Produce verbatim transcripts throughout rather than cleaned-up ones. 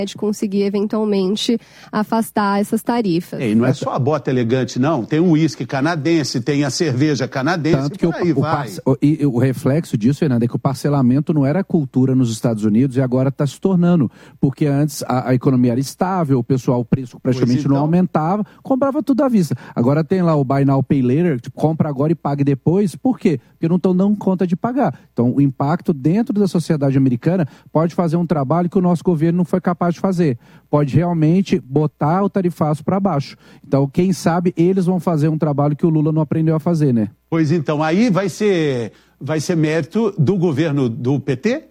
de conseguir eventualmente afastar essas tarifas. E não é só a bota elegante, não. Tem o uísque canadense, tem a cerveja canadense, Tanto que por aí o, o, vai. o, e o reflexo disso, Fernando, é que o parcelamento não era cultura nos Estados Unidos e agora está se tornando. Porque antes a, a economia era estável, o pessoal, o preço praticamente então... não aumentava, comprava tudo à vista. Agora tem lá o Buy Now, Pay Later, tipo, compra agora e pague depois. Por quê? Porque não estão dando conta de pagar. Então o impacto dentro da sociedade americana pode fazer um trabalho que o nosso governo não foi capaz de fazer. Pode realmente botar o tarifaço para baixo. Então, quem sabe, eles vão fazer um trabalho que o Lula não aprendeu a fazer, né? Pois então, aí vai ser, vai ser mérito do governo do P T?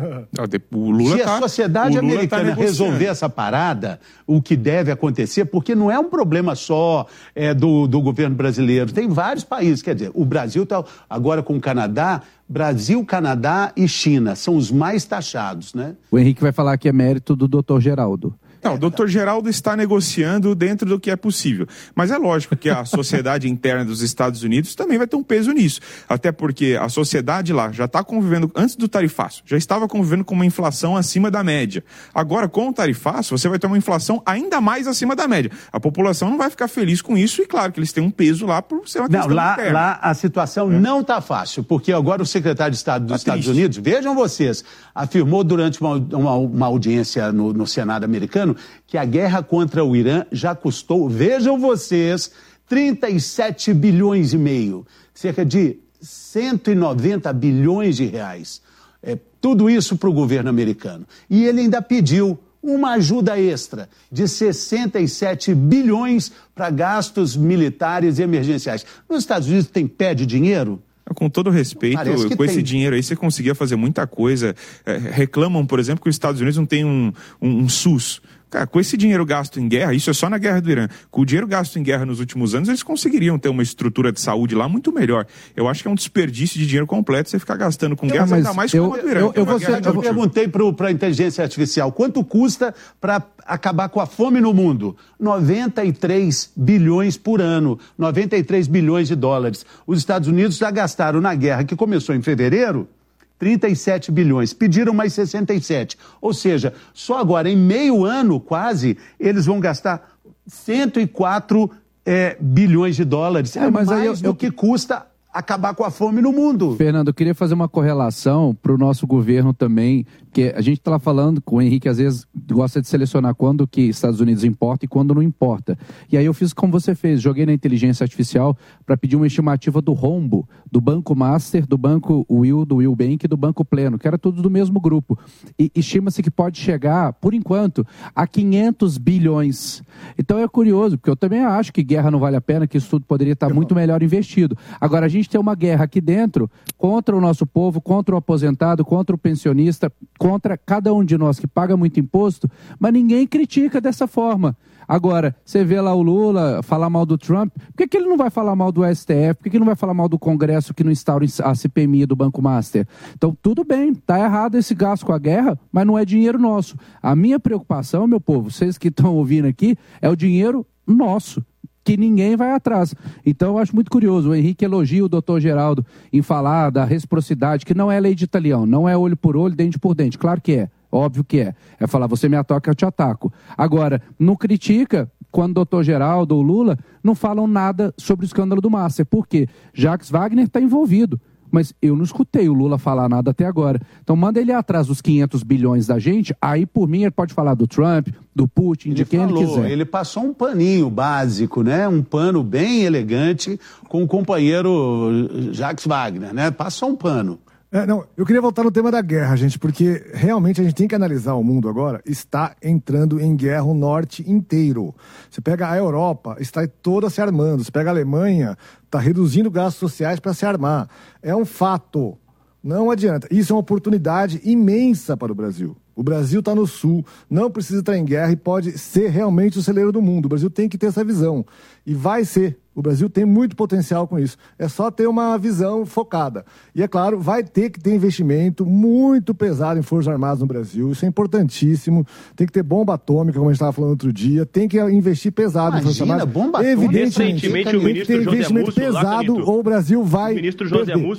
O Lula Se tá, a sociedade o Lula americana tá resolver essa parada, o que deve acontecer, porque não é um problema só é, do, do governo brasileiro, tem vários países, quer dizer, o Brasil está agora com o Canadá, Brasil, Canadá e China são os mais taxados, né? O Henrique vai falar que é mérito do doutor Geraldo. Não, o doutor Geraldo está negociando dentro do que é possível. Mas é lógico que a sociedade interna dos Estados Unidos também vai ter um peso nisso. Até porque a sociedade lá já está convivendo, antes do tarifaço, já estava convivendo com uma inflação acima da média. Agora, com o tarifaço, você vai ter uma inflação ainda mais acima da média. A população não vai ficar feliz com isso e, claro, que eles têm um peso lá por ser uma questão não, lá, interna. lá a situação é. não está fácil, porque agora o secretário de Estado dos tá Estados triste. Unidos, vejam vocês, afirmou durante uma, uma, uma audiência no, no Senado americano que a guerra contra o Irã já custou, vejam vocês, trinta e sete bilhões e meio, cerca de cento e noventa bilhões de reais. É, tudo isso para o governo americano. E ele ainda pediu uma ajuda extra de sessenta e sete bilhões para gastos militares e emergenciais. Nos Estados Unidos tem pé de dinheiro? Com todo respeito, com tem. esse dinheiro aí você conseguia fazer muita coisa. É, reclamam, por exemplo, que os Estados Unidos não tem um, um, um SUS. Cara, com esse dinheiro gasto em guerra, isso é só na guerra do Irã, com o dinheiro gasto em guerra nos últimos anos, eles conseguiriam ter uma estrutura de saúde lá muito melhor. Eu acho que é um desperdício de dinheiro completo você ficar gastando com guerra, ainda mais eu, com a do Irã. Eu, eu, você, eu perguntei para a inteligência artificial, quanto custa para acabar com a fome no mundo? noventa e três bilhões por ano, noventa e três bilhões de dólares. Os Estados Unidos já gastaram na guerra, que começou em fevereiro, trinta e sete bilhões, pediram mais sessenta e sete. Ou seja, só agora, em meio ano, quase, eles vão gastar cento e quatro é, bilhões de dólares. É, é mas mais aí eu, do eu... que custa acabar com a fome no mundo. Fernando, eu queria fazer uma correlação para o nosso governo também, porque a gente está falando com o Henrique, às vezes gosta de selecionar quando que Estados Unidos importa e quando não importa. E aí eu fiz como você fez, joguei na inteligência artificial para pedir uma estimativa do rombo do Banco Master, do Banco Will, do Will Bank e do Banco Pleno, que era tudo do mesmo grupo. E estima-se que pode chegar, por enquanto, a quinhentos bilhões. Então é curioso, porque eu também acho que guerra não vale a pena, que isso tudo poderia estar muito melhor investido. Agora, a gente tem uma guerra aqui dentro contra o nosso povo, contra o aposentado, contra o pensionista, contra cada um de nós que paga muito imposto, mas ninguém critica dessa forma. Agora, você vê lá o Lula falar mal do Trump, por que, que ele não vai falar mal do S T F? Por que, que ele não vai falar mal do Congresso que não instaura a C P M I do Banco Master? Então, tudo bem, tá errado esse gasto com a guerra, mas não é dinheiro nosso. A minha preocupação, meu povo, vocês que estão ouvindo aqui, é o dinheiro nosso, que ninguém vai atrás. Então, eu acho muito curioso. O Henrique elogia o doutor Geraldo em falar da reciprocidade, que não é lei de Italião, não é olho por olho, dente por dente. Claro que é, óbvio que é. É falar, você me ataca, eu te ataco. Agora, não critica quando o doutor Geraldo ou Lula não falam nada sobre o escândalo do Master. Por quê? Jacques Wagner está envolvido. Mas eu não escutei o Lula falar nada até agora. Então manda ele atrás dos quinhentos bilhões da gente, aí por mim ele pode falar do Trump, do Putin, ele de quem falou, ele quiser. Ele passou um paninho básico, né? Um pano bem elegante com o companheiro Jacques Wagner, né? Passou um pano. É, não, eu queria voltar no tema da guerra, gente, porque realmente a gente tem que analisar o mundo agora. Está entrando em guerra o norte inteiro. Você pega a Europa, está toda se armando. Você pega a Alemanha, está reduzindo gastos sociais para se armar. É um fato. Não adianta. Isso é uma oportunidade imensa para o Brasil. O Brasil está no sul, não precisa estar em guerra e pode ser realmente o celeiro do mundo. O Brasil tem que ter essa visão. E vai ser. O Brasil tem muito potencial com isso. É só ter uma visão focada. E, é claro, vai ter que ter investimento muito pesado em Forças Armadas no Brasil. Isso é importantíssimo. Tem que ter bomba atômica, como a gente estava falando outro dia. Tem que investir pesado Imagina, em Forças Armadas. Bomba atômica. Evidentemente, recentemente o ministro José investimento Múcio, pesado lá, ou o Brasil vai... O ministro José perder. Múcio,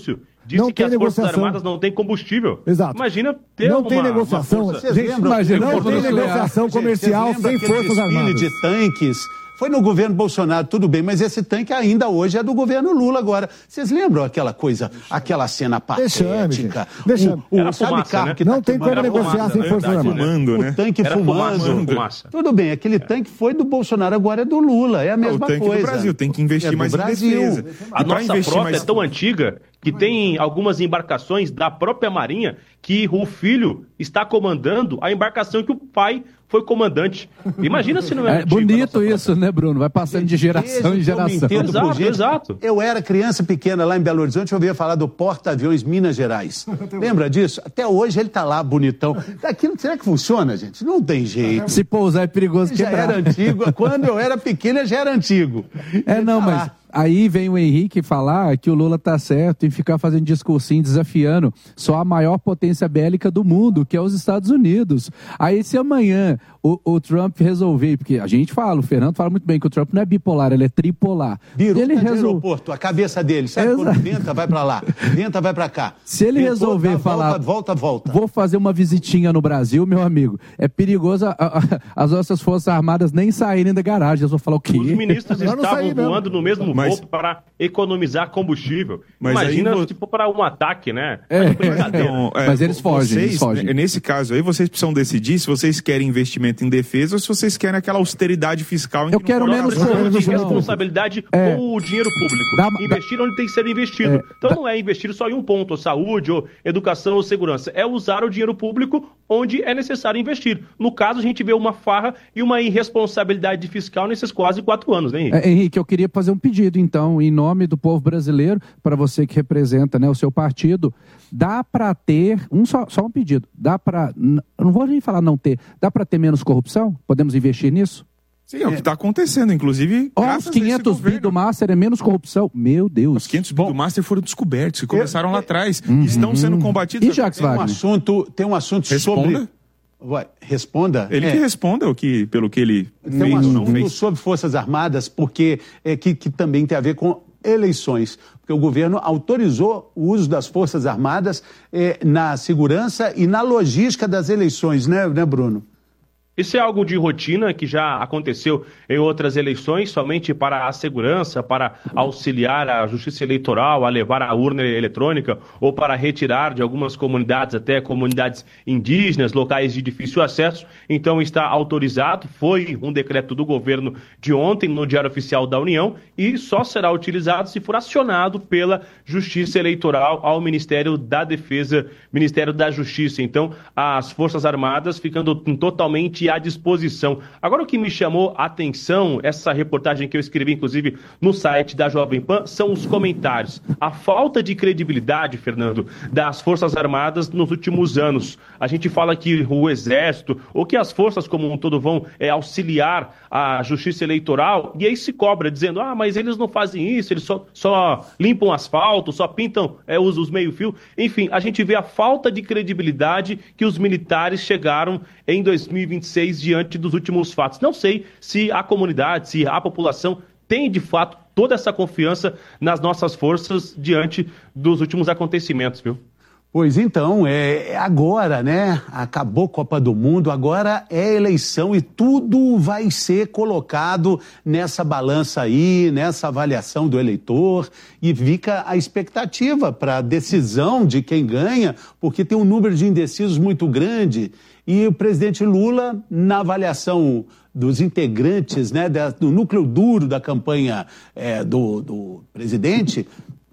disse não que tem as negociação. Forças Armadas não têm combustível. Imagina Imagina ter não uma, tem negociação. uma força... Vocês lembram? Não tem negociação comercial sem Forças Armadas. de tanques. Foi no governo Bolsonaro, tudo bem, mas esse tanque ainda hoje é do governo Lula agora. Vocês lembram aquela coisa, aquela cena patética? Deixa-me. O, o, Era sabe fumaça, carro né? que Não tá tem como queimando? negociar fumaça, sem né? Forças Verdade, Armadas. Fumando, né? O tanque Era fumando. fumaça, fumaça. Tudo bem, aquele tanque foi do Bolsonaro, agora é do Lula, é a mesma o tanque coisa. do Brasil, tem que investir É do mais Brasil. em defesa. A E pra nossa investir frota mais... é tão antiga que tem algumas embarcações da própria Marinha que o filho está comandando a embarcação que o pai foi comandante. Imagina se não é, É bonito isso, né, Bruno? Vai passando de geração em geração. Exato, exato. Eu era criança pequena lá em Belo Horizonte, eu ouvia falar do Porta-Aviões Minas Gerais. Lembra disso? Até hoje ele tá lá, bonitão. Aquilo, será que funciona, gente? Não tem jeito. Se pousar é perigoso Já quebrar. era antigo. Quando eu era pequena, já era antigo. É, não, Tá mas lá. aí vem o Henrique falar que o Lula tá certo em ficar fazendo discursinho desafiando só a maior potência bélica do mundo, que é os Estados Unidos. Aí se amanhã o, o Trump resolver, porque a gente fala, o Fernando fala muito bem que o Trump não é bipolar, ele é tripolar. Virou ele tá de resol... aeroporto, a cabeça dele. Sabe Exato. quando venta, vai pra lá. Venta, vai pra cá. Se ele Ventou, resolver dá falar, Volta, volta, volta. vou fazer uma visitinha no Brasil, meu amigo, é perigoso a, a, as nossas Forças Armadas nem saírem da garagem. Eles vão falar o quê? Os ministros Melhor não estavam sair mesmo. voando no mesmo Mas- voo para economizar combustível. Mas Imagina, aí vo- tipo, para um ataque, né? É. Mas brincadeira. Então, é, Mas eles fogem, vocês, eles fogem. né, Nesse caso aí, vocês precisam decidir se vocês querem investimento em defesa ou se vocês querem aquela austeridade fiscal. Em Eu que quero não menos coloca- Precisamos de Não, não, não. responsabilidade É. com o dinheiro público. Dá- dá- investir onde tem que ser investido. É. Então Dá- não é investir só em um ponto, ou saúde, ou educação, ou segurança. É usar o dinheiro público onde é necessário investir. No caso, a gente vê uma farra e uma irresponsabilidade fiscal nesses quase quatro anos, né, Henrique? É, Henrique, eu queria fazer um pedido, então, em nome do povo brasileiro, para você que representa, né, o seu partido, dá para ter, um só, só um pedido, dá para, não vou nem falar não ter, dá para ter menos corrupção? Podemos investir nisso? Sim, é o que está acontecendo, inclusive. Ó, graças os a esse quinhentos bi governo. do Master é menos corrupção? Meu Deus. Os quinhentos bi do Master foram descobertos, que começaram lá atrás. Estão sendo combatidos. E Jacques Tem um Wagner? assunto, tem um assunto Responda. sobre... Vai, responda. Ele É. que responda o que, pelo que ele Tem fez um ou não assunto fez. sobre Forças Armadas, porque é, que, que também tem a ver com eleições. Porque o governo autorizou o uso das Forças Armadas é, na segurança e na logística das eleições, né, né, Bruno? Isso é algo de rotina que já aconteceu em outras eleições, somente para a segurança, para auxiliar a justiça eleitoral a levar a urna eletrônica ou para retirar de algumas comunidades, até comunidades indígenas, locais de difícil acesso. Então está autorizado, foi um decreto do governo de ontem no Diário Oficial da União e só será utilizado se for acionado pela Justiça Eleitoral ao Ministério da Defesa, Ministério da Justiça. Então as Forças Armadas ficando totalmente à disposição. Agora, o que me chamou a atenção, essa reportagem que eu escrevi, inclusive, no site da Jovem Pan, são os comentários. A falta de credibilidade, Fernando, das Forças Armadas nos últimos anos. A gente fala que o Exército, ou que as forças como um todo vão é, auxiliar a Justiça Eleitoral, e aí se cobra, dizendo, ah, mas eles não fazem isso, eles só, só limpam asfalto, só pintam é, os, os meio-fio. Enfim, a gente vê a falta de credibilidade que os militares chegaram em dois mil e vinte e seis diante dos últimos fatos. Não sei se a comunidade, se a população tem de fato toda essa confiança nas nossas forças diante dos últimos acontecimentos, viu? Pois então, é agora, né? Acabou a Copa do Mundo, agora é eleição e tudo vai ser colocado nessa balança aí, nessa avaliação do eleitor e fica a expectativa para a decisão de quem ganha, porque tem um número de indecisos muito grande e o presidente Lula, na avaliação dos integrantes, né, do núcleo duro da campanha é, do, do presidente,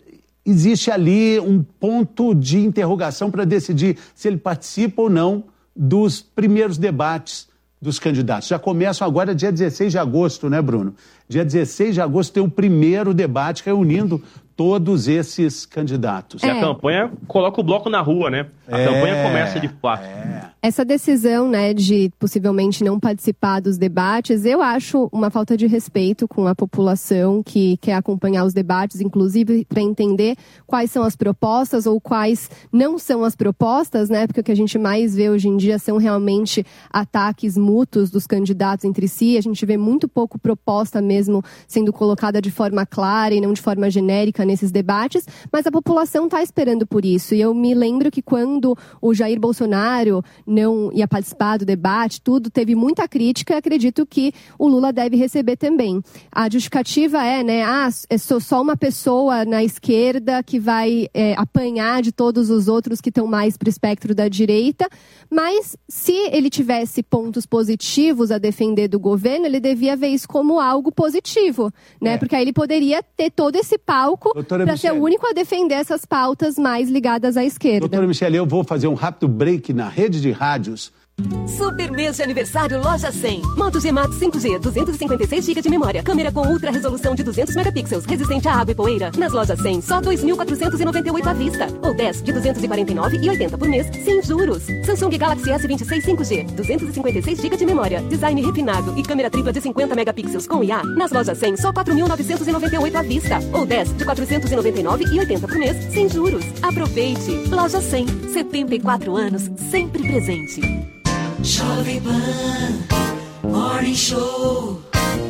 existe ali um ponto de interrogação para decidir se ele participa ou não dos primeiros debates dos candidatos. Já começam agora dia dezesseis de agosto, né, Bruno? Dia dezesseis de agosto tem o primeiro debate reunindo todos esses candidatos. E É. a campanha coloca o bloco na rua, né? A É, campanha começa de fato. É. Essa decisão, né, de possivelmente não participar dos debates, eu acho uma falta de respeito com a população que quer acompanhar os debates, inclusive para entender quais são as propostas ou quais não são as propostas, né? Porque o que a gente mais vê hoje em dia são realmente ataques mútuos dos candidatos entre si. A gente vê muito pouco proposta mesmo sendo colocada de forma clara e não de forma genérica nesses debates, mas a população está esperando por isso. E eu me lembro que quando o Jair Bolsonaro não ia participar do debate, tudo teve muita crítica, e acredito que o Lula deve receber também. A justificativa é, né, ah, sou só uma pessoa na esquerda que vai é, apanhar de todos os outros que estão mais para o espectro da direita, mas se ele tivesse pontos positivos a defender do governo, ele devia ver isso como algo positivo, né? É. Porque aí ele poderia ter todo esse palco para ser o único a defender essas pautas mais ligadas à esquerda. Doutora Michele, eu vou fazer um rápido break na rede de rádios. Super mês de aniversário Loja cem. Moto G Max cinco G, duzentos e cinquenta e seis gigabytes de memória. Câmera com ultra resolução de duzentos megapixels, resistente à água e poeira. Nas Lojas cem, só dois mil quatrocentos e noventa e oito à vista. Ou dez de duzentos e quarenta e nove reais e oitenta centavos por mês, sem juros. Samsung Galaxy S vinte e seis cinco G, duzentos e cinquenta e seis gigabytes de memória. Design refinado e câmera tripla de cinquenta megapixels com I A. Nas Lojas cem, só quatro mil novecentos e noventa e oito à vista. Ou dez de quatrocentos e noventa e nove reais e oitenta centavos por mês, sem juros. Aproveite. Loja cem, setenta e quatro anos, sempre presente. Jovem Pan Morning Show.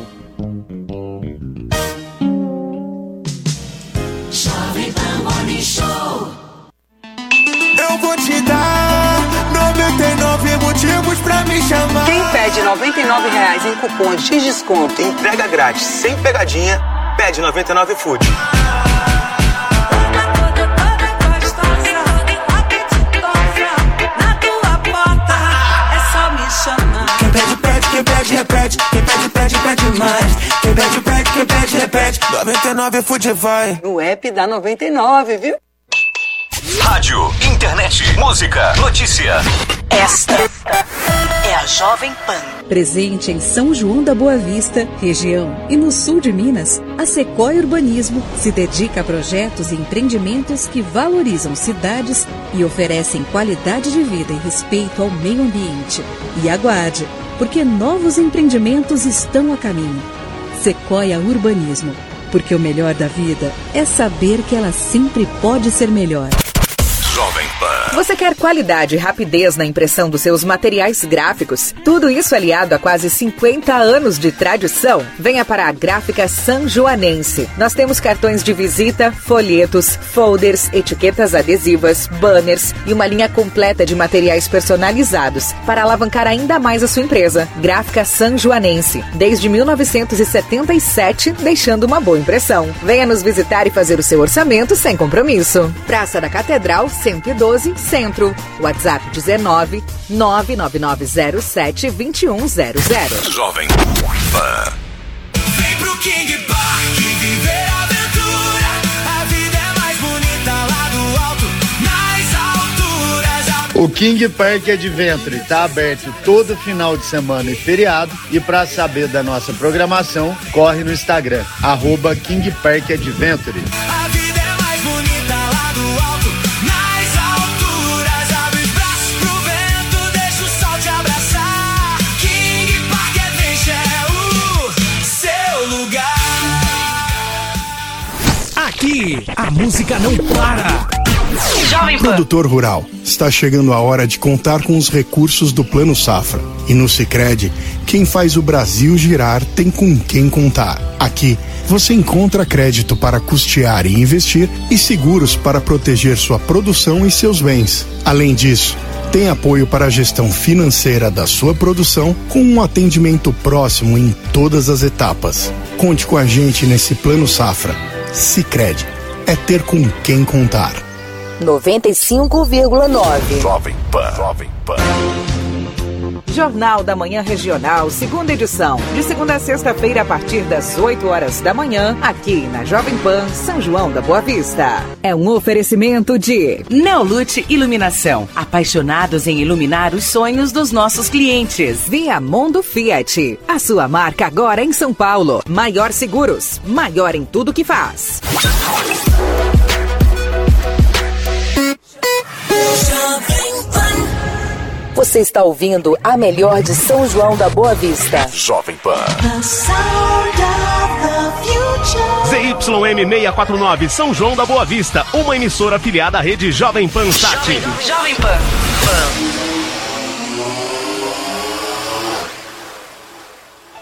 Jovem Pan Morning Show. Eu vou te dar noventa e nove motivos pra me chamar. Quem pede noventa e nove reais em cupons de desconto e entrega grátis sem pegadinha, pede noventa e nove Food. Quem pede, pede, quem pede, repete. Quem pede, pede, pede mais. Quem pede, pede, quem pede, repete. noventa e nove Food vai. No app da noventa e nove, viu? Rádio, internet, música, notícia. Esta é a Jovem Pan. Presente em São João da Boa Vista, região e no sul de Minas, a Sequoia Urbanismo se dedica a projetos e empreendimentos que valorizam cidades e oferecem qualidade de vida e respeito ao meio ambiente. E aguarde, porque novos empreendimentos estão a caminho. Sequoia Urbanismo, porque o melhor da vida é saber que ela sempre pode ser melhor. Jovem Pan. Você quer qualidade e rapidez na impressão dos seus materiais gráficos? Tudo isso aliado a quase cinquenta anos de tradição? Venha para a Gráfica Sanjoanense. Nós temos cartões de visita, folhetos, folders, etiquetas adesivas, banners e uma linha completa de materiais personalizados para alavancar ainda mais a sua empresa. Gráfica Sanjoanense, desde mil novecentos e setenta e sete, deixando uma boa impressão. Venha nos visitar e fazer o seu orçamento sem compromisso. Praça da Catedral, cento e doze, Centro. WhatsApp dezenove, nove nove nove zero sete, dois um zero zero. Jovem Pan. Vem pro King Park viver a aventura. A vida é mais bonita lá do alto, nas alturas. O King Park Adventure está aberto todo final de semana e feriado. E para saber da nossa programação, corre no Instagram, arroba King Park Adventure. Aqui, a música não para. Jovem Pan. Produtor rural, está chegando a hora de contar com os recursos do Plano Safra. E no Sicredi, quem faz o Brasil girar tem com quem contar. Aqui, você encontra crédito para custear e investir e seguros para proteger sua produção e seus bens. Além disso, tem apoio para a gestão financeira da sua produção com um atendimento próximo em todas as etapas. Conte com a gente nesse Plano Safra. Sicredi, é ter com quem contar. noventa e cinco vírgula nove. Jovem Pan. Jovem Pan. Jornal da Manhã Regional, segunda edição. De segunda a sexta-feira, a partir das oito horas da manhã, aqui na Jovem Pan, São João da Boa Vista. É um oferecimento de Neolute Iluminação. Apaixonados em iluminar os sonhos dos nossos clientes. Viamundo Fiat. A sua marca agora em São Paulo. Maior Seguros. Maior em tudo que faz. Você está ouvindo a melhor de São João da Boa Vista. Jovem Pan. Z Y M seiscentos e quarenta e nove, São João da Boa Vista. Uma emissora afiliada à rede Jovem Pan Sat. Jovem, Jovem Pan. Pan.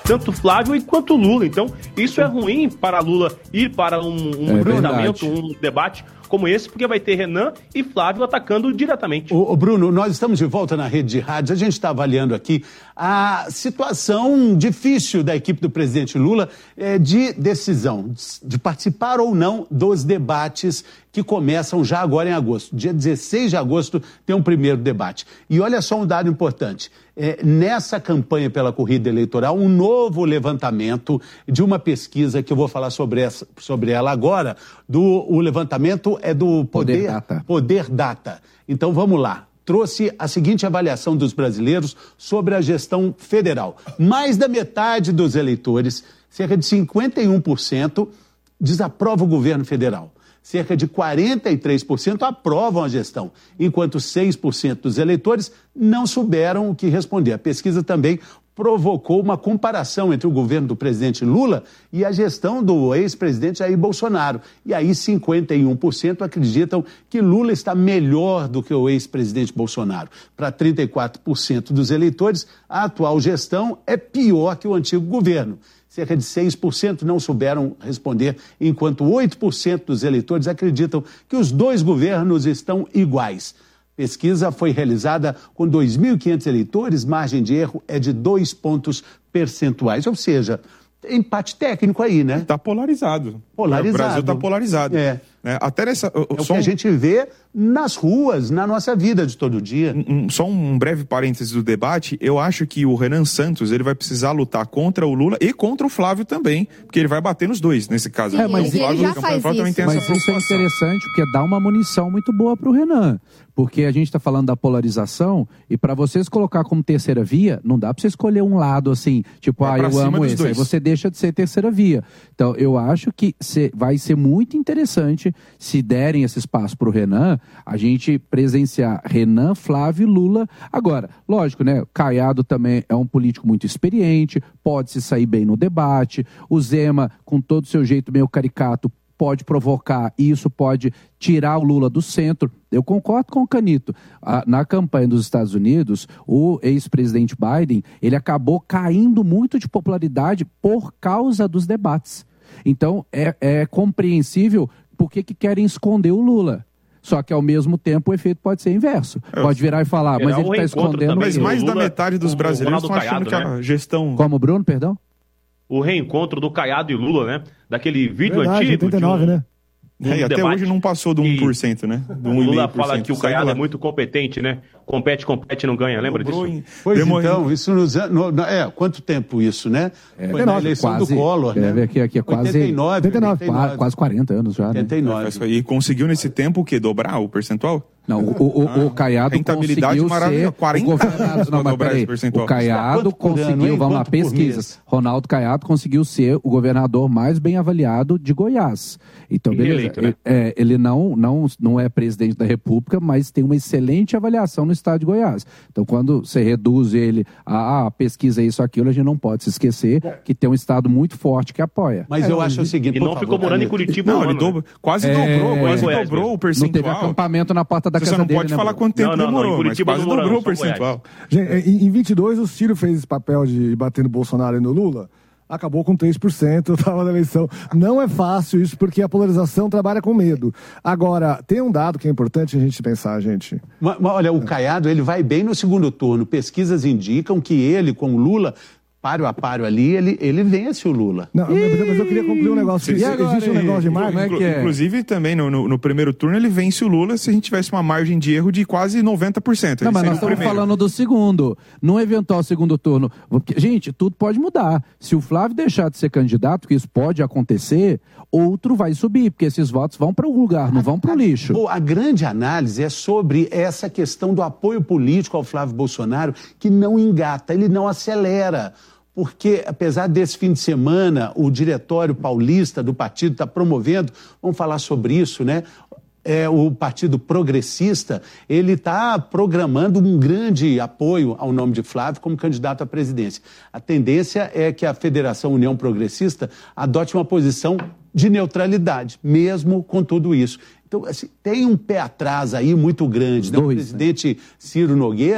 tanto Flávio quanto Lula. Então, isso é ruim para Lula ir para um, um É enfrentamento, verdade. um debate como esse, porque vai ter Renan e Flávio atacando diretamente. Ô, ô, Bruno, nós estamos de volta na rede de rádios. A gente está avaliando aqui a situação difícil da equipe do presidente Lula eh, de decisão, de participar ou não dos debates que começam já agora em agosto. Dia dezesseis de agosto tem um primeiro debate. E olha só um dado importante. É, nessa campanha pela corrida eleitoral, um novo levantamento de uma pesquisa que eu vou falar sobre, essa, sobre ela agora, do, o levantamento é do Poder, Poder Data. Poder Data. Então vamos lá. Trouxe a seguinte avaliação dos brasileiros sobre a gestão federal. Mais da metade dos eleitores, cerca de cinquenta e um por cento, desaprova o governo federal. Cerca de quarenta e três por cento aprovam a gestão, enquanto seis por cento dos eleitores não souberam o que responder. A pesquisa também provocou uma comparação entre o governo do presidente Lula e a gestão do ex-presidente Jair Bolsonaro. E aí cinquenta e um por cento acreditam que Lula está melhor do que o ex-presidente Bolsonaro. Para trinta e quatro por cento dos eleitores, a atual gestão é pior que o antigo governo. Cerca de seis por cento não souberam responder, enquanto oito por cento dos eleitores acreditam que os dois governos estão iguais. Pesquisa foi realizada com dois mil e quinhentos eleitores, margem de erro é de dois pontos percentuais, ou seja, empate técnico aí, né? Está polarizado. Polarizado. O Brasil está polarizado. É. É, até nessa, é o que a gente vê nas ruas, na nossa vida de todo dia. Um, só um breve parêntese do debate, eu acho que o Renan Santos ele vai precisar lutar contra o Lula e contra o Flávio também, porque ele vai bater nos dois nesse caso. É, mas então, o Flávio ele já faz também isso. tem Mas essa isso é interessante, porque dá uma munição muito boa pro Renan. Porque a gente está falando da polarização, e para vocês colocar como terceira via, não dá para você escolher um lado assim, tipo, é ah, eu amo esse. Aí você deixa de ser terceira via. Então, eu acho que cê, vai ser muito interessante se derem esse espaço pro Renan, a gente presenciar Renan, Flávio e Lula. Agora, lógico, né? Caiado também é um político muito experiente, pode se sair bem no debate. O Zema, com todo o seu jeito meio caricato, pode provocar, e isso pode tirar o Lula do centro. Eu concordo com o Canito. Ah, na campanha dos Estados Unidos, o ex-presidente Biden, ele acabou caindo muito de popularidade por causa dos debates. Então, é, é compreensível por que que querem esconder o Lula. Só que, ao mesmo tempo, o efeito pode ser inverso. Pode virar e falar, mas ele está escondendo... Mas mais da Lula, metade dos brasileiros estão achando que a gestão... Como, Bruno, perdão? O reencontro do Caiado e Lula, né? Daquele vídeo Verdade, antigo. oitenta e nove, de um, né? de um É, e até debate hoje não passou do um por cento, né? Do o Lula um vírgula cinco por cento. fala que o Segue Caiado lá. é muito competente, né? Compete, compete, não ganha. Lembra Dobrou disso? em- Pois Demorou. então, isso nos anos... no- no- é, quanto tempo isso, né? Foi na eleição quase, do Collor, quer né? ver aqui, aqui é quase, oitenta e nove, oitenta e nove, oitenta e nove. quase quarenta anos já, né? oitenta e nove. E conseguiu nesse tempo o quê? Dobrar o percentual? Não, o, o, o, o Caiado rentabilidade conseguiu maravilhosa, ser quarenta o governador. anos Não, pra mas dobrar peraí, esse percentual. o Caiado Quanto por ano, conseguiu, hein? vamos lá, Quanto por pesquisas. mês? Ronaldo Caiado conseguiu ser o governador mais bem avaliado de Goiás. Então, E beleza. reeleito, né? Ele, é, ele não, não, não é presidente da República, mas tem uma excelente avaliação no estado de Goiás. Então, quando você reduz ele a ah, pesquisa isso, aquilo, a gente não pode se esquecer que tem um estado muito forte que apoia. Mas eu acho o seguinte, E por não favor, ficou morando em Caneta. Curitiba, Não, um ele ano, né? dobro, quase É, dobrou, quase Goiás dobrou o Não teve percentual. acampamento na porta da Você casa só não dele, pode né, falar Bruno? quanto tempo Não, não, não, demorou, em mas Curitiba quase não morou, dobrou o não, só percentual. Gente, em em vinte e dois, o Ciro fez esse papel de bater no Bolsonaro e no Lula. Acabou com três por cento, estava na eleição. Não é fácil isso, porque a polarização trabalha com medo. Agora, tem um dado que é importante a gente pensar, gente. Mas, mas, olha, o Caiado, ele vai bem no segundo turno. Pesquisas indicam que ele, com o Lula, páreo a páreo ali, ele, ele vence o Lula. Não, mas eu queria concluir um negócio. E agora, Existe um hein? negócio de marketing. Como é que é? Inclusive, também, no, no, no primeiro turno, ele vence o Lula se a gente tivesse uma margem de erro de quase noventa por cento. Não, Ele mas seria nós o estamos primeiro. falando do segundo. Num eventual segundo turno. Porque, gente, tudo pode mudar. Se o Flávio deixar de ser candidato, que isso pode acontecer, outro vai subir, porque esses votos vão para um lugar, não vão para o lixo. Pô, a grande análise é sobre essa questão do apoio político ao Flávio Bolsonaro, que não engata, ele não acelera. Porque, apesar desse fim de semana, o diretório paulista do partido está promovendo, vamos falar sobre isso, né? É, o Partido Progressista, ele está programando um grande apoio ao nome de Flávio como candidato à presidência. A tendência é que a Federação União Progressista adote uma posição de neutralidade, mesmo com tudo isso. Então, assim, tem um pé atrás aí muito grande, né? O dois, presidente Ciro Nogueira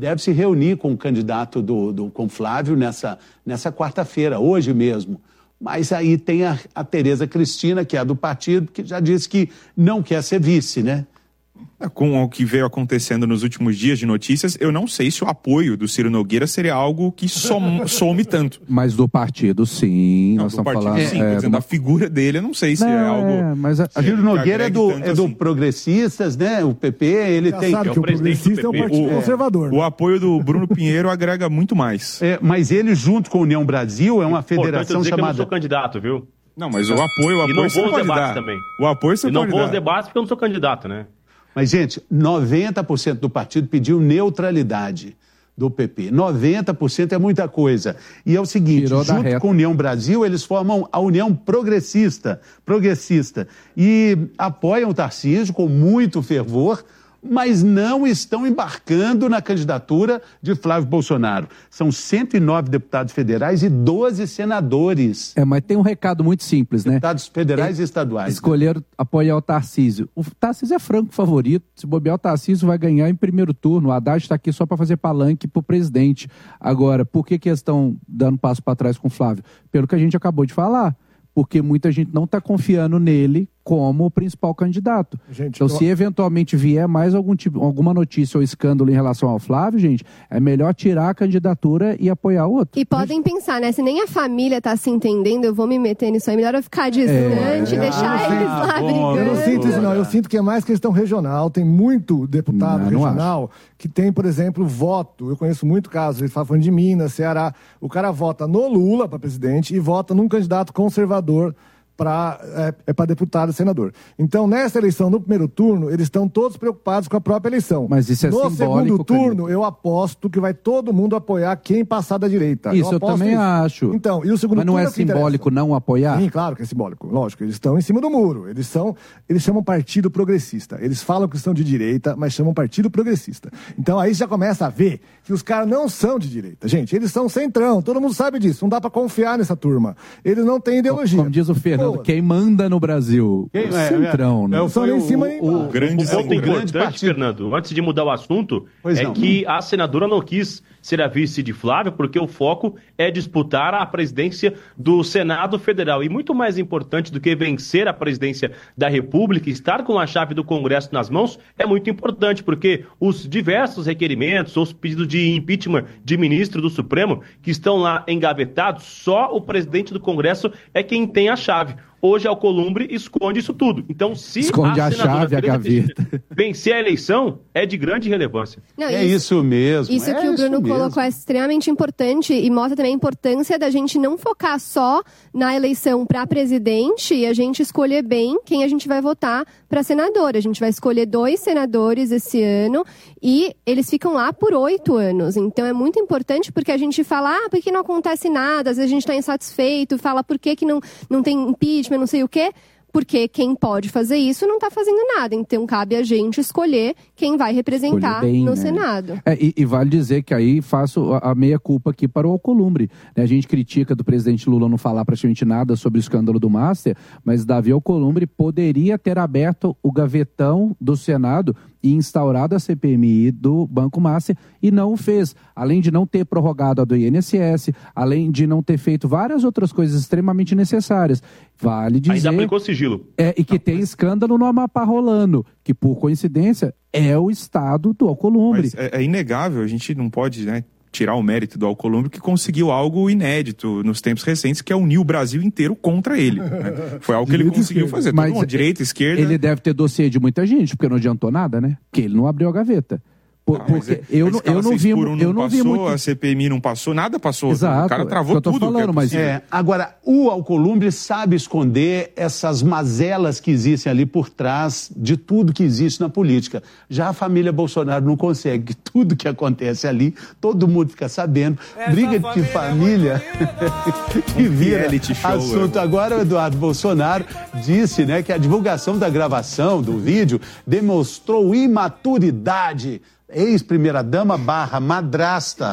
deve se reunir com o candidato do, do com Flávio nessa, nessa quarta-feira, hoje mesmo. Mas aí tem a, a Tereza Cristina, que é a do partido, que já disse que não quer ser vice, né? Com o que veio acontecendo nos últimos dias de notícias, eu não sei se o apoio do Ciro Nogueira seria algo que som, some tanto. Mas do partido, sim. Não, nós do estamos partido, falando, sim. É, Dizendo, uma... a figura dele, eu não sei se não, é algo... É, mas a, a Ciro Nogueira é do, é do assim. Progressistas, né? O P P, ele Já tem... sabe que o progressista é o partido o, conservador. O apoio do Bruno Pinheiro agrega muito mais. É, mas ele, junto com a União Brasil, é uma federação dizer chamada... que eu não sou candidato, viu? Não, mas o apoio, o apoio e não você vou aos pode debates dar. também. O apoio você e não pode vou dar. aos debates porque eu não sou candidato, né? Mas, gente, noventa por cento do partido pediu neutralidade do P P. noventa por cento é muita coisa. E é o seguinte, Tirou da junto reta. com a União Brasil, eles formam a União Progressista, progressista e apoiam o Tarcísio com muito fervor, mas não estão embarcando na candidatura de Flávio Bolsonaro. São cento e nove deputados federais e doze senadores. É, mas tem um recado muito simples, né? Deputados federais é, e estaduais. Escolheram apoiar o Tarcísio. O Tarcísio é franco favorito. Se bobear, o Tarcísio vai ganhar em primeiro turno. O Haddad está aqui só para fazer palanque para o presidente. Agora, por que, que eles estão dando passo para trás com o Flávio? Pelo que a gente acabou de falar. Porque muita gente não está confiando nele como o principal candidato. Gente, então, eu... se eventualmente vier mais algum tipo, alguma notícia ou escândalo em relação ao Flávio, gente, é melhor tirar a candidatura e apoiar o outro. E podem gente... pensar, né? Se nem a família está se entendendo, eu vou me meter nisso aí. Melhor eu ficar distante, é... deixar ah, eles lá bom, brigando. Eu não sinto isso, não. Eu sinto que é mais questão regional. Tem muito deputado não, regional não que tem, por exemplo, voto. Eu conheço muito casos. Eles falam de Minas, Ceará. O cara vota no Lula para presidente e vota num candidato conservador para é, é para deputado e senador. Então, nessa eleição, no primeiro turno, eles estão todos preocupados com a própria eleição. Mas isso é no simbólico. No segundo turno, eu aposto que vai todo mundo apoiar quem passar da direita. Isso eu, eu também isso. acho. Então, e o segundo Mas não turno é, é simbólico não apoiar? Sim, claro que é simbólico. Lógico, eles estão em cima do muro. Eles são, eles chamam partido progressista. Eles falam que são de direita, mas chamam partido progressista. Então, aí já começa a ver que os caras não são de direita. Gente, eles são centrão. Todo mundo sabe disso. Não dá para confiar nessa turma. Eles não têm ideologia. Como diz o Fernando, Pô, quem manda no Brasil. Quem, o centrão, é, né? É, foi o, em cima o, o, grande, o ponto o importante, grande Fernando, antes de mudar o assunto, pois é não. que a senadora não quis ser a vice de Flávio, porque o foco é disputar a presidência do Senado Federal. E muito mais importante do que vencer a presidência da República, estar com a chave do Congresso nas mãos, é muito importante, porque os diversos requerimentos, ou os pedidos de impeachment de ministro do Supremo, que estão lá engavetados, só o presidente do Congresso é quem tem a chave. Hoje, Alcolumbre esconde isso tudo. Então, se esconde a, a chave, a gaveta. vencer a eleição, é de grande relevância. Não, é isso, isso mesmo. Isso é que o Bruno mesmo. colocou é extremamente importante e mostra também a importância da gente não focar só na eleição para presidente e a gente escolher bem quem a gente vai votar para senador. A gente vai escolher dois senadores esse ano e eles ficam lá por oito anos. Então, é muito importante porque a gente fala, ah, por que não acontece nada? Às vezes a gente está insatisfeito, fala por que, que não, não tem impeachment, não sei o quê, porque quem pode fazer isso não está fazendo nada. Então, cabe a gente escolher quem vai representar bem, no né? Senado. É, e, e vale dizer que aí faço a, a meia-culpa aqui para o Alcolumbre. Né? A gente critica do presidente Lula não falar praticamente nada sobre o escândalo do Master, mas Davi Alcolumbre poderia ter aberto o gavetão do Senado e instaurado a C P M I do Banco Master e não o fez. Além de não ter prorrogado a do I N S S, além de não ter feito várias outras coisas extremamente necessárias. Vale dizer... Ainda aplicou sigilo. É, e que tem escândalo no Amapá rolando, que por coincidência é o estado do Alcolumbre. Mas é, é inegável, a gente não pode, né, tirar o mérito do Alcolumbre, que conseguiu algo inédito nos tempos recentes, que é unir o Brasil inteiro contra ele. Né? Foi algo que ele conseguiu fazer. Mas mundo, direita, esquerda... Ele deve ter dossiê de muita gente, porque não adiantou nada, né? Porque ele não abriu a gaveta. Por, ah, porque é, eu, não, eu não vi, um eu não não passou, vi muito... a C P M I não passou, nada passou. Exato, o cara travou é que eu tô tudo. Falando, que é mas... é, agora, o Alcolumbre sabe esconder essas mazelas que existem ali por trás de tudo que existe na política. Já a família Bolsonaro não consegue. Tudo que acontece ali, todo mundo fica sabendo. Essa briga de família é que vira show, assunto. É. Agora o Eduardo Bolsonaro disse, né, que a divulgação da gravação do vídeo demonstrou imaturidade. Ex-primeira-dama barra madrasta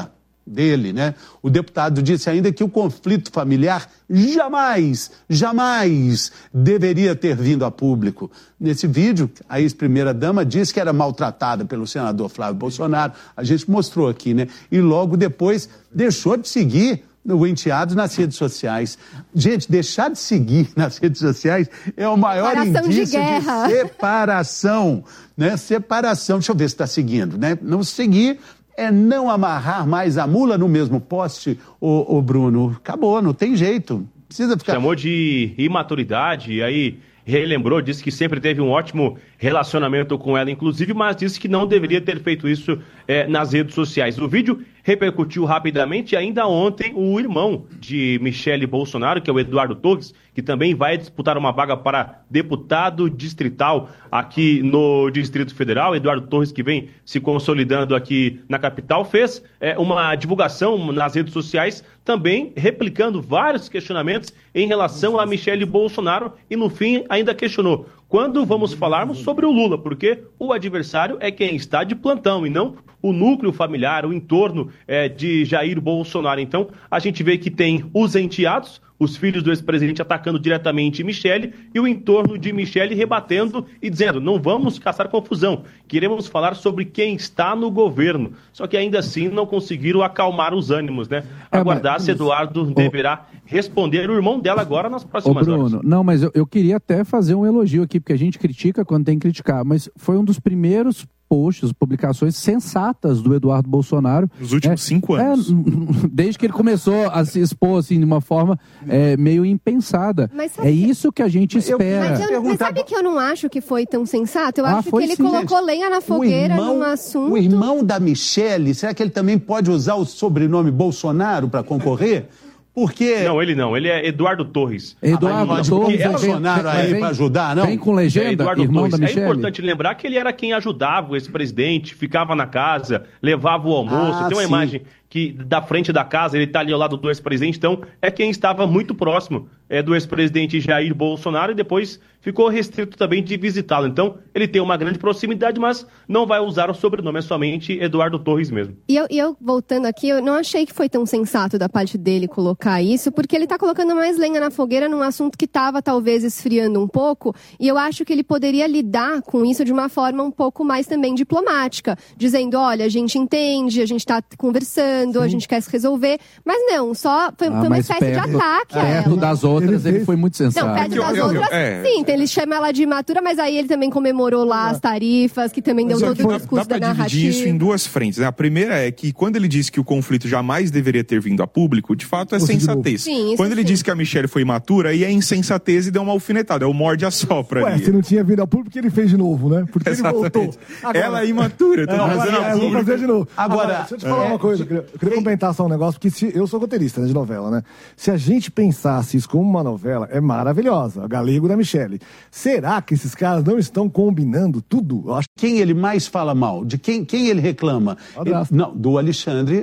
dele, né? O deputado disse ainda que o conflito familiar jamais, jamais deveria ter vindo a público. Nesse vídeo, a ex-primeira-dama disse que era maltratada pelo senador Flávio Bolsonaro. A gente mostrou aqui, né? E logo depois deixou de seguir o enteado nas redes sociais. Gente, deixar de seguir nas redes sociais é o maior Separação indício de guerra. de separação, né? Separação. Deixa eu ver se está seguindo, né? Não seguir é não amarrar mais a mula no mesmo poste, ô, ô Bruno. Acabou, não tem jeito. Precisa ficar... Chamou de imaturidade, e aí relembrou, disse que sempre teve um ótimo relacionamento com ela, inclusive, mas disse que não deveria ter feito isso é, nas redes sociais. O vídeo repercutiu rapidamente e ainda ontem o irmão de Michele Bolsonaro, que é o Eduardo Torres, que também vai disputar uma vaga para deputado distrital aqui no Distrito Federal. Eduardo Torres, que vem se consolidando aqui na capital, fez é, uma divulgação nas redes sociais, também replicando vários questionamentos em relação a Michele Bolsonaro e, no fim, ainda questionou: quando vamos falarmos sobre o Lula? Porque o adversário é quem está de plantão e não o núcleo familiar, o entorno é, de Jair Bolsonaro. Então, a gente vê que tem os enteados, os filhos do ex-presidente atacando diretamente Michele e o entorno de Michele rebatendo e dizendo: não vamos caçar confusão, queremos falar sobre quem está no governo. Só que ainda assim não conseguiram acalmar os ânimos, né? Aguardar é, mas... se Eduardo deverá responder o irmão dela agora nas próximas Ô, Bruno, horas. Não, mas eu, eu queria até fazer um elogio aqui, porque a gente critica quando tem que criticar, mas foi um dos primeiros posts, publicações sensatas do Eduardo Bolsonaro. Nos últimos é, cinco anos. É, desde que ele começou a se expor assim, de uma forma é, meio impensada. É isso que a gente espera. Mas, eu, mas sabe que eu não acho que foi tão sensato? Eu Ah, acho que ele sim, colocou gente. lenha na fogueira O irmão- num assunto. O irmão da Michele, será que ele também pode usar o sobrenome Bolsonaro para concorrer? Porque... Não, ele não, ele é Eduardo Torres. Eduardo Ah, mas Torres, porque é Bolsonaro aí vem- para ajudar, não? vem com legenda, É, Eduardo irmão Torres. da É Michele? importante lembrar que ele era quem ajudava o ex-presidente, ficava na casa, levava o almoço. Ah, Tem uma sim. imagem que da frente da casa, ele está ali ao lado do ex-presidente, então é quem estava muito próximo é, do ex-presidente Jair Bolsonaro e depois ficou restrito também de visitá-lo. Então ele tem uma grande proximidade, mas não vai usar o sobrenome, é somente Eduardo Torres mesmo. E eu, e eu, voltando aqui, eu não achei que foi tão sensato da parte dele colocar isso, porque ele tá colocando mais lenha na fogueira num assunto que tava talvez esfriando um pouco, e eu acho que ele poderia lidar com isso de uma forma um pouco mais também diplomática, dizendo: olha, a gente entende, a gente tá conversando, a gente quer se resolver, mas não, só foi, Ah, foi uma mas espécie perto- de ataque a Perto ela. das outras, ele, foi muito sensato. Não, perto das Eu- eu- outras, é. sim, então ele chama ela de imatura, mas aí ele também comemorou lá as tarifas, que também deu Mas todo aqui o dá, discurso dá da pra dividir narrativa. isso em duas frentes, né? A primeira é que quando ele disse que o conflito jamais deveria ter vindo a público, de fato é Conseguiu. sensatez. Sim, isso quando ele sim. disse que a Michelle foi imatura, aí é insensatez e deu uma alfinetada, é o morde a sopra Ué, ali. se não tinha vindo ao público, porque ele fez de novo, né? Porque ele voltou. Exatamente. Ela é imatura, tô É, trazendo agora, a é, eu vou público. fazer de novo. Agora, deixa eu te falar é, uma coisa. Eu queria, eu queria complementar só um negócio, porque se, eu sou roteirista, né, de novela, né? Se a gente pensasse isso como uma novela, é maravilhosa. A Galego da Michele. Será que esses caras não estão combinando tudo? Eu acho Quem ele mais fala mal? De quem, quem ele reclama? Ele, Padrasto. não, do Alexandre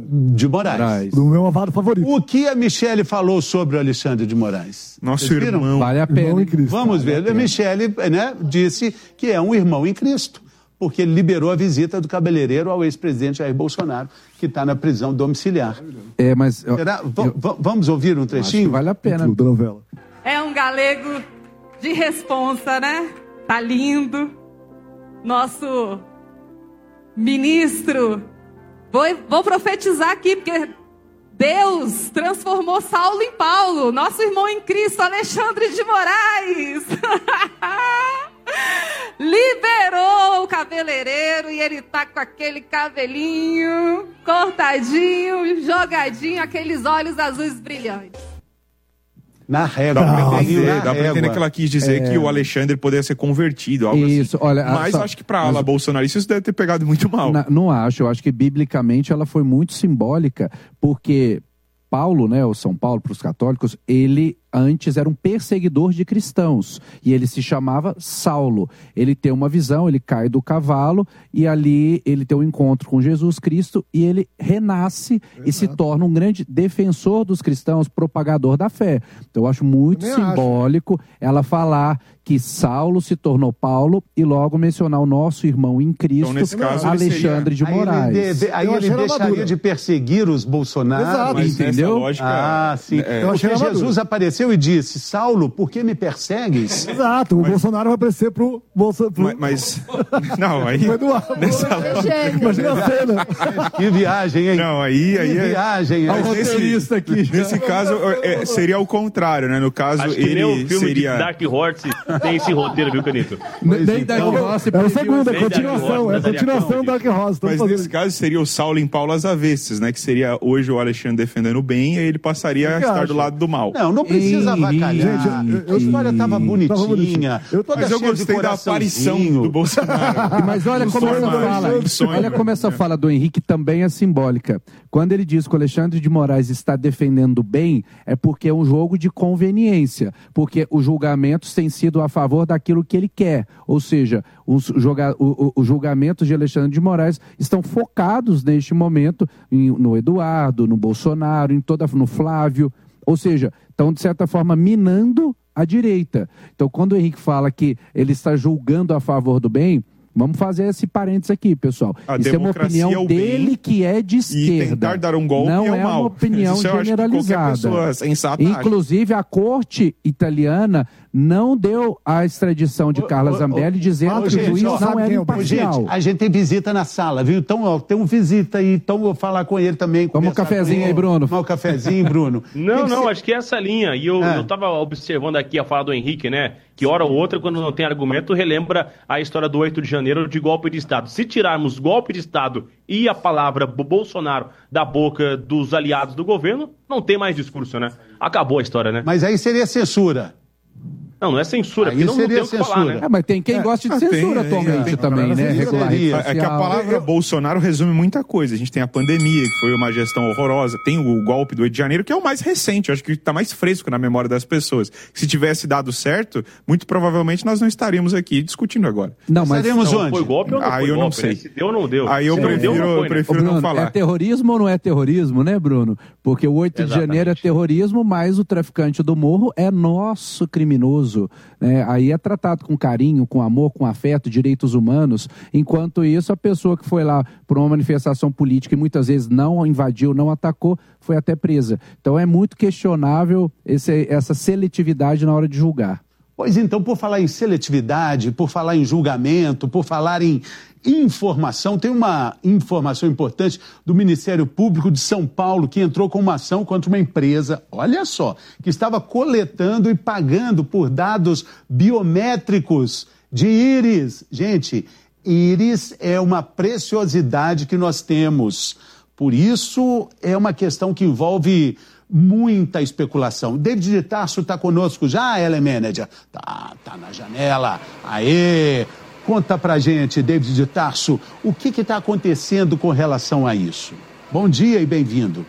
de Moraes. Moraes. do meu avado favorito. O que a Michele falou sobre o Alexandre de Moraes? Nosso Vocês viram? irmão. Vale a Irmão pena. em Cristo. Vamos ver. A Michele, né, disse que é um irmão em Cristo, porque ele liberou a visita do cabeleireiro ao ex-presidente Jair Bolsonaro, que está na prisão domiciliar. É, mas eu- Será? V- eu v- vamos ouvir um acho que trechinho? vale a pena. Tudo da novela. É um galego de responsa, né? Tá lindo. Nosso ministro. Vou, vou profetizar aqui, porque Deus transformou Saulo em Paulo. Nosso irmão em Cristo, Alexandre de Moraes. Liberou o cabeleireiro e ele tá com aquele cabelinho cortadinho, jogadinho, aqueles olhos azuis brilhantes. Na régua. Dá pra na entender, dá pra régua. entender que ela quis dizer que o Alexandre poderia ser convertido, algo Isso, assim. olha, Mas só- acho que pra mas- ala bolsonarista isso deve ter pegado muito mal. Na- não acho, eu acho que biblicamente ela foi muito simbólica, porque Paulo, né, o São Paulo para os católicos, ele antes era um perseguidor de cristãos e ele se chamava Saulo. Ele tem uma visão, ele cai do cavalo e ali ele tem um encontro com Jesus Cristo e ele renasce e se torna um grande defensor dos cristãos, propagador da fé. Então eu acho muito Também acho. simbólico ela falar que Saulo se tornou Paulo e logo mencionar o nosso irmão em Cristo, então, nesse caso, Alexandre seria... de Moraes. Aí ele, deve, aí ele deixaria de perseguir os Bolsonaro. Exato. Mas entendeu? Lógica, ah, sim. É, Porque Jesus apareceu e disse, Saulo, por que me persegues? Exato, o mas... Bolsonaro vai aparecer pro Bolsonaro. Pro... Mas, mas... Não, aí... Nessa... Imagina a cena. Que viagem, hein? Não, aí... aí que é... viagem, hein? Olha o roteirista aqui. Nesse caso, é, seria o contrário, né? No caso, Acho que ele nem o filme seria... de Dark Horse tem esse roteiro, viu, Canito? Nem Dark Horse. É o segundo, é Bem continuação. Dark É Horse, continuação do Dark Horse. Mas fazendo... nesse caso seria o Saulo em Paulo às avessas, né? Que seria hoje o Alexandre defendendo o bem e aí ele passaria a estar do lado do mal. Não, não precisa Ei, avacalhar. gente, eu- a história tava bonitinha. Eu toda Mas eu cheia de gostei da aparição do Bolsonaro. Mas olha No como sonho, essa fala, no sonho, olha como né? essa fala do Henrique também é simbólica. Quando ele diz que o Alexandre de Moraes está defendendo o bem, é porque é um jogo de conveniência, porque os julgamentos têm sido a favor daquilo que ele quer, ou seja, os, julga, o, o, os julgamentos de Alexandre de Moraes estão focados neste momento em, no Eduardo, no Bolsonaro, em toda, no Flávio, ou seja, estão de certa forma minando a direita. Então quando o Henrique fala que ele está julgando a favor do bem, vamos fazer esse parênteses aqui, pessoal. A Isso é uma opinião é o dele bem, que é de e esquerda. tentar dar um golpe Não é o é mal. uma opinião Isso eu acho que qualquer generalizada. pessoa sensata acha. Inclusive, a corte italiana não deu a extradição de Carla Zambelli, dizendo Ô, que gente, o juiz ó, não era Ô, imparcial. gente, a gente tem visita na sala, viu? Então, ó, tem um visita aí, então vou falar com ele também. Toma um cafezinho aí, Bruno. Tomar um cafezinho, Bruno. Não, Que não, que acho que é essa linha. E eu, É. eu tava observando aqui a fala do Henrique, né? Que hora ou outra, quando não tem argumento, relembra a história do oito de janeiro de golpe de Estado. Se tirarmos golpe de Estado e a palavra Bolsonaro da boca dos aliados do governo, não tem mais discurso, né? Acabou a história, né? Mas aí seria censura. Não, não é censura, Aí porque não, não seria tem o que falar, censura. né? É, mas tem quem gosta de Ah, tem, censura é, atualmente tem, também, né? Regular rede É que a social. palavra Bolsonaro resume muita coisa. A gente tem a pandemia, que foi uma gestão horrorosa. Tem o golpe do oito de janeiro, que é o mais recente. Eu acho que está mais fresco na memória das pessoas. Se tivesse dado certo, muito provavelmente nós não estaríamos aqui discutindo agora. Não, mas Estaremos Não, onde? foi golpe ou não Aí foi eu não golpe, sei. né? Se deu ou não deu. Aí eu Se não prefiro, deu, não foi, eu né? prefiro Ô, Bruno, não falar. é terrorismo ou não é terrorismo, né, Bruno? Porque o oito de Exatamente. janeiro é terrorismo, mas o traficante do morro é nosso criminoso. Né? Aí é tratado com carinho, com amor, com afeto, direitos humanos. Enquanto isso, a pessoa que foi lá por uma manifestação política e muitas vezes não invadiu, não atacou, foi até presa. Então é muito questionável esse, essa seletividade na hora de julgar. Pois então, por falar em seletividade, por falar em julgamento, por falar em informação, tem uma informação importante do Ministério Público de São Paulo que entrou com uma ação contra uma empresa, olha só, que estava coletando e pagando por dados biométricos de íris. Gente, íris é uma preciosidade que nós temos. Por isso, é uma questão que envolve muita especulação. David de Tarso está conosco já, Ellen Manager? Tá, tá na janela. Aê! Conta pra gente, David de Tarso, o que está acontecendo com relação a isso? Bom dia e bem-vindo.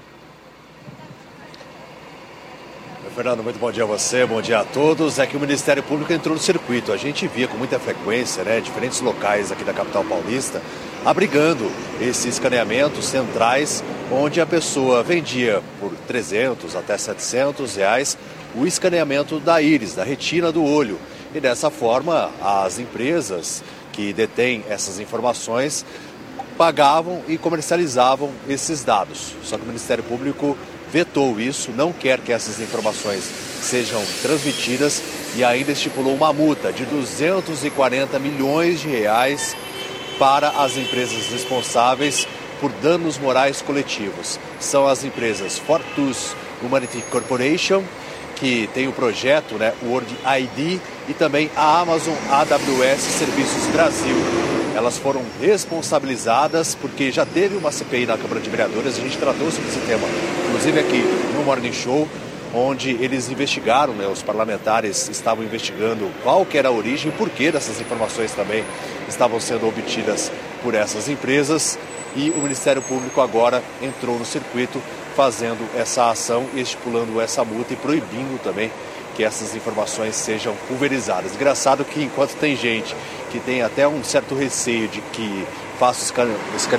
Fernando, muito bom dia a você, bom dia a todos. É que o Ministério Público entrou no circuito. A gente via com muita frequência, né, diferentes locais aqui da capital paulista, abrigando esses escaneamentos centrais, onde a pessoa vendia por trezentos até setecentos reais o escaneamento da íris, da retina do olho. E dessa forma, as empresas que detêm essas informações pagavam e comercializavam esses dados. Só que o Ministério Público vetou isso, não quer que essas informações sejam transmitidas e ainda estipulou uma multa de duzentos e quarenta milhões de reais para as empresas responsáveis por danos morais coletivos. São as empresas Fortus Humanity Corporation, que tem o projeto, né, World I D, e também a Amazon A W S Serviços Brasil. Elas foram responsabilizadas porque já teve uma C P I na Câmara de Vereadores, a gente tratou sobre esse tema, inclusive aqui no Morning Show, onde eles investigaram, né, os parlamentares estavam investigando qual que era a origem e por que dessas informações também estavam sendo obtidas por essas empresas, e o Ministério Público agora entrou no circuito fazendo essa ação e estipulando essa multa e proibindo também que essas informações sejam pulverizadas. Engraçado que enquanto tem gente que tem até um certo receio de que faça o escaneamento